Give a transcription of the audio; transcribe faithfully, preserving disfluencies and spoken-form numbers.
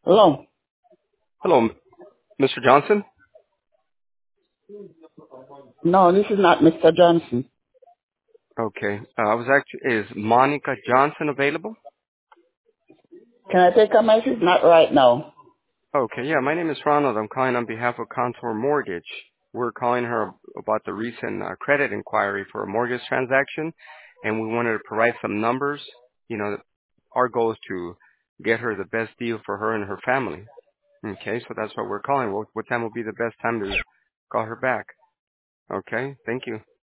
Hello. Hello, M- Mister Johnson. No, this is not Mister Johnson. Okay. Uh, I was actually, is Monica Johnson available? Can I take a message? Not right now. Okay, yeah, my name is Ronald. I'm calling on behalf of Contour Mortgage. We're calling her about the recent uh, credit inquiry for a mortgage transaction, and we wanted to provide some numbers. You know, our goal is to get her the best deal for her and her family. Okay, so that's what we're calling. What, what time will be the best time to call her back? Okay, thank you.